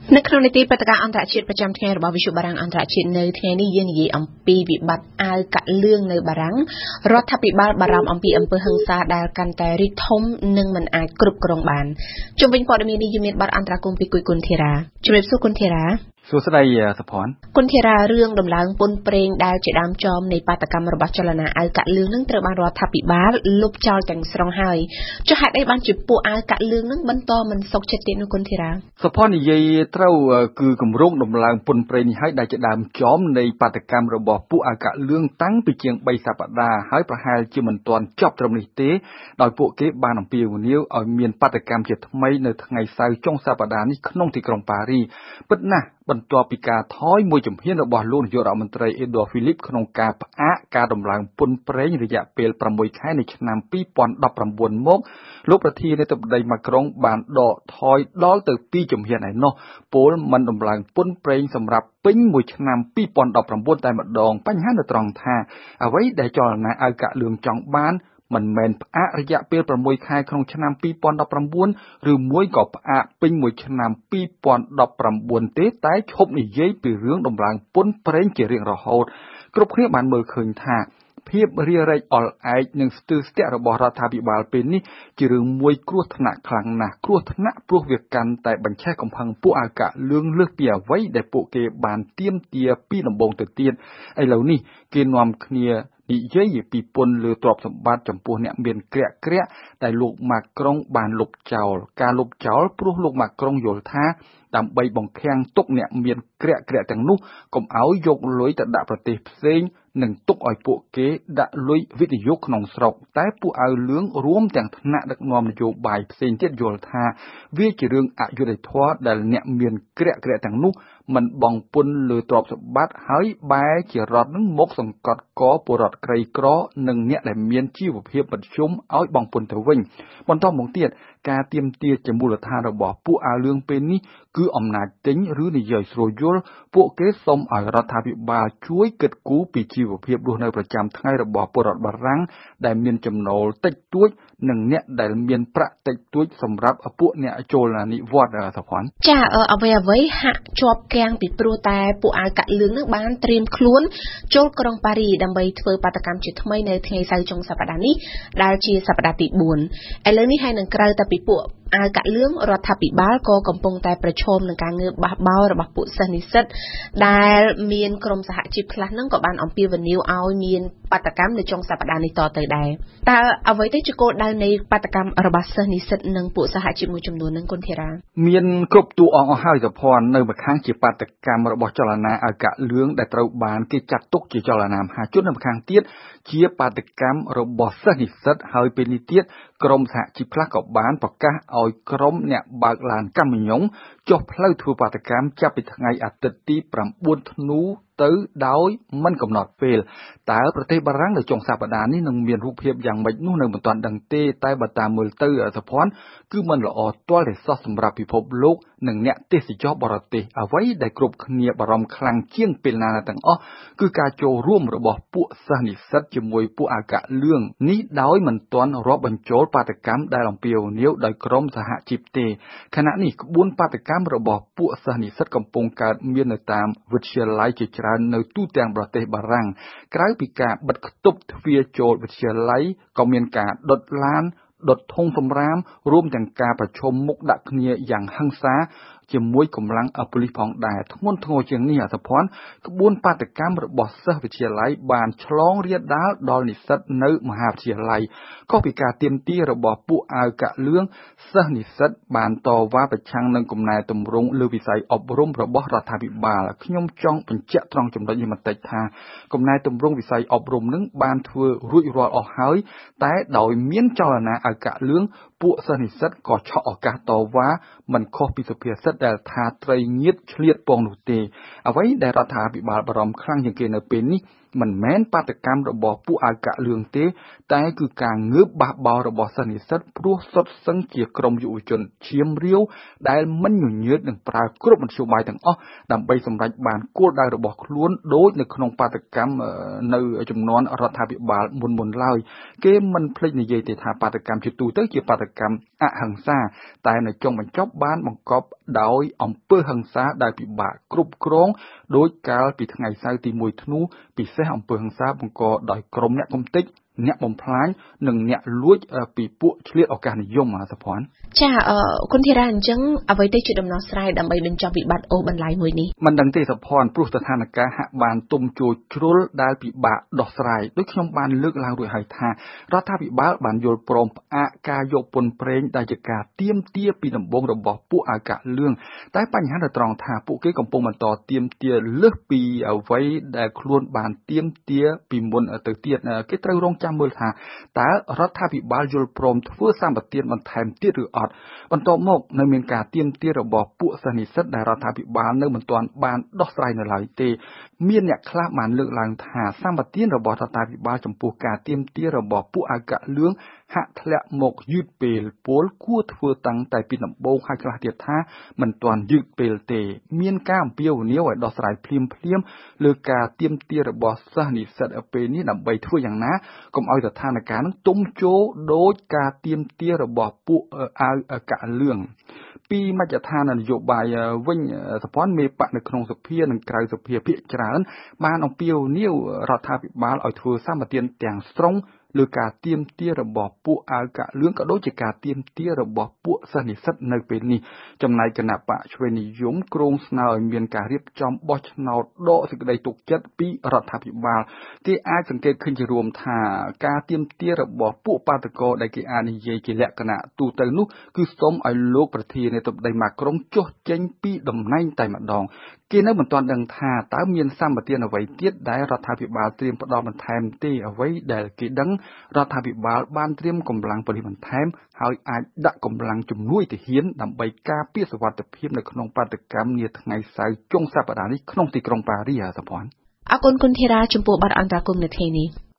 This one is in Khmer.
នៅក្នុងនីតិបតកាអន្តរជាតិប្រចាំថ្ងៃរបស់វិទ្យុបារាំងអន្តរជាតិនៅថ្ងៃនេះយើងនិយាយអំពីវិបត្តិអាវកាក់លឿងនៅបារាំងរដ្ឋាភិបាលបារម្ភអំពីអំពើហិង្សាដែលកាន់តែរីកធំនិងមិនអាចគ្រប់គ្រងបានជុំវិញព័ត៌មាននេះយើងមានបទអន្តរកម្មពីគួយគុណធីរ៉ាជំរាបសួរគុណធីរ៉ាសួស្តីសុផាន់គុណធីរ៉ារឿងដំឡើងពន្ធប្រេងដែលជាដើមចមនៃបាតកម្មរបស់ចលនាអាវកាក់លឿងនឹងត្រូវបានរដ្ឋាភិបាលលុបចោលទាំងស្រុងហើយចុះហេតុអីបានជាពួកអាវកាក់លឿងនឹងបន្តមិនសុខចិត្តទៀតនោះគុណធីរ៉ាសុផាន់និយាយត្រូវគឺគម្រោងដំឡើងពន្ធប្រេងនេះហើយដែលជាដើមចមនៃបាតកម្មរបស់ពួកអាវកាក់លឿងតាំងពីជាង3សប្តាហ៍ហើយប្រហែលជាមិនទាន់ចប់ត្រឹមនេះទេដោយពួកគេបានអំពាវនាវឲ្យមានបាតកម្មជាថ្មីនៅថ្ងៃសៅរ៍ចុងសប្តាហ៍នេះក្នុងទីក្រុងប៉ារីពិតណាស់បន្ទាប់ពីការថយមួយជំហានរបស់លោកនាយករដ្ឋមន្ត្រីអេដួហ្វីលីបក្នុងការផ្អាកការដំឡើងពន្ធប្រេងរយៈពេល6ខែនៃឆ្នាំ2019មកលោកប្រធានាធិបតីម៉ាក្រុងបានដកថយដល់ទៅ2ជំហានឯណោះពលមិនដំឡើងពន្ធប្រេងសម្រាប់ពេញមួយឆ្នាំ2019តែម្ដងបញ្ហានៅត្រង់ថាអ្វីដែលចលនាអាវកាក់លឿងចង់បានមិនមែនផ្អាករយៈពេល6ខែក្នុងឆ្នាំ2019ឬមួយក៏ផ្អាកពេញមួយឆ្នាំ2019ទេតែឈប់និយាយពីរឿងដំឡើងពន្ធប្រេងជារៀងរហូតគ្រប់គ្នាបានមើលឃើញថាភាពរារែកអល់ឯកនិងស្ទើរស្ទាក់របស់រដ្ឋាភិបាលពេលនេះជារឿងមួយគ្រោះថ្នាក់ខ្លាំងណាស់គ្រោះថ្នាក់ព្រោះវាកាន់តែបញ្ឆេះកំហឹងពួកអាវកាក់លឿងលើសពីអ្វីដែលពួកគេបានទាមទារពីដំបូងទៅទៀតឥឡូវនេះគេនាំគ្នានិយាយពីពន្ធលើទ្រព្យសម្បត្តិចំពោះអ្នកមានក្រាក់ដែលលោកម៉ាក្រុងបានលុបចោលការលុបចោលព្រោះលោកម៉ាក្រុងយល់ថាដើម្បីបង្ខាំងទុកអ្នកមានក្រាក់ទាំងនោះកុំឲ្យយកលុយទៅដាក់ប្រទេសផ្សេងនិងទុកឲ្យពួកគេដាក់លុយវិនិយោគក្នុងស្រុកតែពួកអាវលឿងរួមទាំងថ្នាក់ដឹកនាំនយោបាយផ្សេងទៀតយល់ថាវាជារឿងអយុត្តិធម៌ដែលអ្នកមានក្រាក់ទាំងនោះមិនបង់ពន្ធលើទ្រព្យសម្បត្តិហើយបែរជារដ្ឋនឹងមកសង្កត់កពលរដ្ឋក្រីក្រនិងអ្នកដែលមានជីវភាពមធ្យមឲ្យបង់ពន្ធទៅវិញបន្តមកទៀតការទាមទារជាមូលដ្ឋានរបស់ពួកអាវលឿងពេលនេះគឺអំណាចទិញឬនិយាយស្រួលយល់ពួកគេសុំឲ្យរដ្ឋាភិបាលជួយគិតគូរពីជីវភាពរស់នៅប្រចាំថ្ងៃរបស់ពលរដ្ឋបារាំងដែលមានចំណូលតិចតួចនិងអ្នកដែលមានប្រាក់តិចតួចសម្រាប់ពួកអ្នកចូលនិវត្តន៍សុភ័ណ្ឌចាអ្វីហាក់ជាប់គាំងពីព្រោះតែពួកអាវកាក់លឿងនឹងបានត្រៀមខ្លួនចូលក្រុងប៉ារីដើម្បីធ្វើបាតកម្មជាថ្មីនៅថ្ងៃសៅរ៍ចុងសប្តាហ៍នេះដែលជាសប្តាហ៍ទី4ឥឡូវនេះហើយនឹងក្រៅតែពីពួកអាវកាក់លឿងរដ្ឋាភិបាលក៏កំពុងតែប្រឈមនឹងការងើបបះបោររបស់ពួកសិស្សនិស្សិតដែលមានក្រុមសហជីពខ្លះនឹងក៏បានអំពាវនាវឲ្យមានបាតកម្មនៅចុងសប្តាហ៍នេះតទៅដែរតើអ្វីទៅជាគោលដៅនៃបាតកម្មរបស់សិស្សនិស្សិតនិងពួកសហជីពមួយចំនួននឹងគុណធីរ៉ាមានគ្រប់តួអង្គអស់ហើយសុភ័ណ្ឌនៅម្ខាងជាបាតកម្មរបស់ចលនាអាវកាក់លឿងដែលត្រូវបានគេចាត់ទុកជាចលនាមហាជននៅម្ខាងទៀតជាបាតកម្មរបស់សិស្សនិស្សិតហើយពេលនេះទៀតក្រមសហជីពខ្លះក៏បានប្រកាសឲ្យក្រុមអ្នកបើកឡានកាមីយ៉ុងចុះផ្លូវធ្វើបាតកម្មចាប់ពីថ្ងៃអាទិត្យទី9ធ្នូទៅដោយមិនកំណត់ពេលតើប្រទេសបារាំងនៅចុងសប្តាហ៍នេះនឹងមានរូបភាពយ៉ាងម៉េចនោះនៅមិនទាន់ដឹងទេតែបើតាមមើលទៅសុភ័ណ្ឌគឺមិនល្អទាល់ទេសោះសម្រាប់ពិភពលោកនិងអ្នកទេសចរបរទេសអ្វីដែលគ្រប់គ្នាបារម្ភខ្លាំងជាងពេលណាទាំងអស់គឺការចូលរួមរបស់ពួកសិស្សនិស្សិតជាមួយពួកអាវកាក់លឿងនេះដោយមិនទាន់រាប់បញ្ចូលបាតកម្មដែលអំពាវនាវដោយក្រមសហជីពទេខណៈនេះក្បួនបាតកម្មរបស់ពួកសិស្សនិស្សិតកំពុងកើតមាននៅតាមវិទ្យាល័យជាច្រើននៅទូទាំងប្រទេសបារាំងក្រៅពីការបិទគប់ទ្វារចូលវិទ្យាល័យក៏មានការដុតឡានដុតធុងសំរាមរួមទាំងការប្រជុំមុខដាក់គ្នាយ៉ាងហិង្សាជាមួយកម្លាំងប៉ូលីសផងដែរធ្ងន់ធ្ងរជាងនេះសុភ័ណ្ឌក្បួនបាតកម្មរបស់សិស្សវិទ្យាល័យបានឆ្លងរាលដាលដល់និស្សិតនៅមហាវិទ្យាល័យខុសពីការទាមទាររបស់ពួកអាវកាក់លឿងសិស្សនិស្សិតបានតវ៉ាប្រឆាំងនឹងគំណែទម្រង់លើវិស័យអប់រំរបស់រដ្ឋាភិបាលខ្ញុំចង់បញ្ជាក់ត្រង់ចំណុចនេះបន្តិចថាគំណែទម្រង់វិស័យអប់រំនឹងបានធ្វើរួចរាល់អស់ហើយតែដោយមានចលនាអាវកាក់លឿងពួកសិស្សនិស្សិតក៏ឆក់ឱកាសតវ៉ាមិនខុសពីសុភាសិតដែលថាត្រីងៀតឆ្លៀតពងនោះទេអ្វីដែលរដ្ឋាភិបាលបារម្ភខ្លាំងជាងគេនៅពេលនេះមិនមែនបាតកម្មរបស់ពួកអាកាលឿងទេតែគឺការងើបបះបោររបស់សិស្សនិស្សិតព្រោះសុទ្ធសឹងជាក្រុមយុវជនឈាមរាវដែលមិនញញើតនឹងប្រើគ្រប់មធ្យោបាយទាំងអស់ដើម្បីសម្រេចបានគោលដៅរបស់ខ្លួនដូចនៅក្នុងបាតកម្មនៅចំនួនរដ្ឋាភិបាលមុនឡើយគេមិនភ្លេចនិយាយទេថាបាតកម្មជាទូទៅជាបាតកម្មអហិង្សាតែនៅចុងបញ្ចប់បានបង្កប់ដោយអំពើហិង្សាដែលពិបាកគ្រប់គ្រងដោយកាលពីថ្ងៃសៅរ៍ទី1ធ្នូពិសេសអំពើហិង្សាបង្កដោយក្រុមអ្នកកំទេចអ្នកបំផ្លាញនិងអ្នកលួចពីពួកឆ្លៀតឱកាសនិយមសុភ័ណ្ឌចាគុណធីរ៉ាអញ្ចឹងអ្វីទៅជាដំណោះស្រាយដើម្បីបញ្ចប់វិបត្តិអូបន្លាយមួយនេះមិនដឹងទេសុភ័ណ្ឌព្រោះស្ថានភាពហាក់បានទុំជោជ្រុលដែលពិបាកដោះស្រាយដូចខ្ញុំបានលើកឡើងរួចហើយថារដ្ឋាភិបាលបានយល់ព្រមផ្អាកការយកពន្ធប្រេងដែលជាការទាមទារពីដំបូងរបស់ពួកអាកាលឿងតែបញ្ហានៅត្រង់ថាពួកគេកំពុងបន្តទាមទារលើសពីអ្វីដែលខ្លួនបានទាមទារពីមុនទៅទៀតគេត្រូវរងចាំមើលថាតើរដ្ឋាភិបាលយល់ព្រមធ្វើសម្បទានបន្ថែមទៀតឬអត់បន្ទាប់មកនៅមានការទាមទាររបស់ពួកសិស្សនិស្សិតដែលរដ្ឋាភិបាលនៅមិនទាន់បានដោះស្រាយនៅឡើយទេមានអ្នកខ្លះបានលើកឡើងថាសម្បទានរបស់រដ្ឋាភិបាលចំពោះការទាមទាររបស់ពួកអាកាលឿងហាក់ធ្លាក់មកយឺតពេលពលគួរធ្វើតាំងតែពីដំបូងហើយខ្លះទៀតថាមិនទាន់យឺតពេលទេមានការអំពាវនាវឲ្យដោះស្រាយភ្លាមលើការទាមទាររបស់សិស្សនិស្សិតពេលនេះដើម្បីធ្វើយ៉ាងណាកុំឲ្យស្ថានភាពនឹងទុំជោដោយការទាមទាររបស់ពួកអាកាលឿងពីមជ្ឈដ្ឋាននយោបាយវិញសភ័ណ្ឌមេបកនៅក្នុងសភានិងក្រៅសភាភាគច្រើនបានអំពាវនាវរដ្ឋាភិបាលឲ្យធ្វើសម្បទានទាំងស្រុងលើការទាមទាររបស់ពួកអាកាលឿងក៏ដូចជាការទាមទាររបស់ពួកសិស្សនិស្សិតនៅពេលនេះចំណែកគណៈបកឆ្វេងនិយមគ្រោងស្នើឲ្យមានការរៀបចំបោះឆ្នោតដកសេចក្តីទុកចិត្តពីរដ្ឋាភិបាលគេអាចសង្កេតឃើញជារួមថាការទាមទាររបស់ពួកបាតកោដែលគេអាចនិយាយជាលក្ខណៈទូទៅនោះគឺសូមឲ្យលោកប្រធានាធិបតីម៉ាក្រុងចុះចេញពីតំណែងតែម្ដងគេនៅមិនទាន់ដឹងថាតើមានសម្បទានអ្វីទៀតដែលរដ្ឋាភិបាលត្រៀមផ្ដល់បន្ថែមទេអ្វីដែលគេដឹងរដ្ឋាភិបាលបានត្រៀមកម្លាំងប៉ូលីសបន្ថែមហើយអាចដាក់កម្លាំងជំនួយទាហានដើម្បីការពារសុវត្ថិភាពនៅក្នុងបាតុកម្មនាថ្ងៃសៅរ៍ចុងសប្តាហ៍នេះក្នុងទីក្រុងប៉ារីសសុភ័ណ្ឌអរគុណគុណធីរ៉ាចំពោះបទអន្តរាគមន៍នៅថ្ងៃនេះ